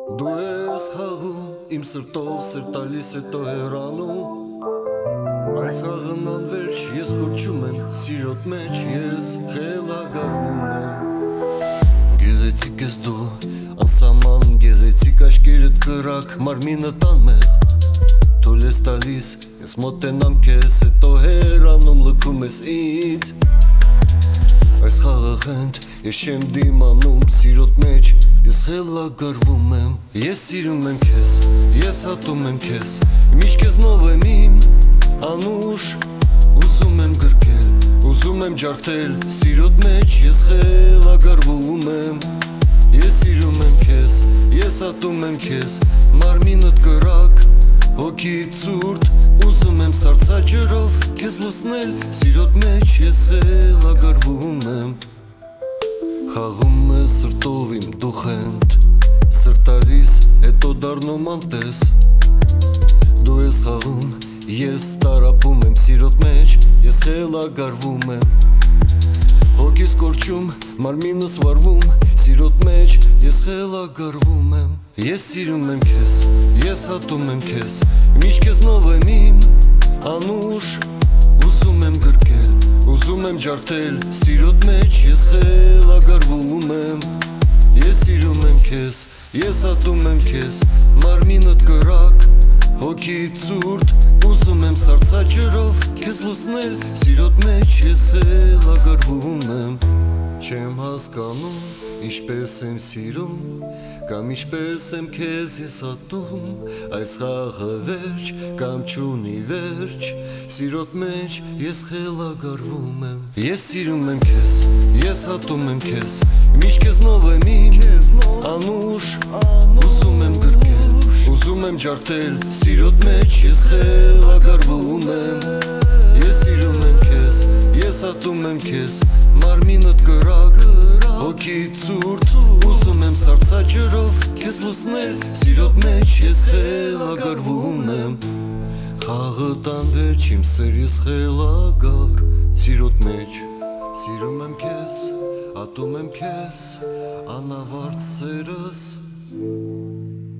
Դու ես խաղում իմ սրտով, սրտալիս հետո հեռանում Այս խաղն անվերջ ես կորչում եմ, սիրոտ մեջ ես խելագարվում եմ Գեղեցիկ ես դու, անսաման գեղեցիկ աշկերդ կրակ, մարմինը տանմեղ Թույլ ես տալիս, ես մոտենամ քեզ, հետո հեռանում լքում ես ինձ Այս խաղը խենդ, ես չեմ դիմանում, սիրոտ մեջ ես խելագարվում եմ Ես սիրում եմ քեզ, ես հատում եմ քեզ Միշտ քեզնով եմ իմ անուշ Ուզում եմ գրկել, ուզում եմ ջարդել Սիրոտ մեջ ես խելագարվում եմ Ես սիրում եմ քեզ, ես հատում եմ քեզ Մարմինդ կրակ, հոգիդ ցուրտ Ուզում եմ սառցաջրով քեզ լցնել Սիրոտ մեջ ես խելագարվում եմ Խաղում է սրտով իմ դու խենդ Սրտալիս հետո դառնում անտես Դու ես խաղում, ես տարապում եմ Սիրոտ մեջ ես խելագարվում եմ Հոգիս կորչում, մարմինս վարվում Սիրոտ մեջ ես խելագարվում եմ Ես սիրում եմ քեզ, ես հատում եմ քեզ Միշտ քեզնով եմ իմ անուշ Ուզում եմ գրկել, ուզում եմ ջարդել Սիրոտ մեջ ես խելագարվում եմ Ես սիրում եմ քեզ, ես հատում եմ քեզ Մարմինդ կրակ, հոգիդ ցուրտ Ուզում եմ սառցաջրով քեզ լցնել Սիրոտ մեջ ես խելագարվում եմ Չեմ հասկանում, ինչպես եմ սիրում Կամ ինչպես եմ քեզ ես հատում Այս խաղը վերջ կամ չունի վերջ Սիրոտ մեջ ես խելագարվում եմ Ես սիրում եմ քեզ, ես հատում եմ քեզ Միշտ քեզնով եմ իմ անուշ Ուզում եմ գրկել, ուզում եմ ջարդել Սիրոտ մեջ ես խելագարվում եմ Ես սիրում եմ քեզ, ես հատում եմ քեզ Մարմինդ կրակ, հոգիդ ցուրտ Ուզում եմ սառցաջրով քեզ լցնել Սիրոտ մեջ ես խելագարվում եմ Խաղը տանվեջ իմ սեր ես խելագար Սիրոտ մեջ Սիրում եմ քեզ, հատում եմ քեզ Անավարտ սերս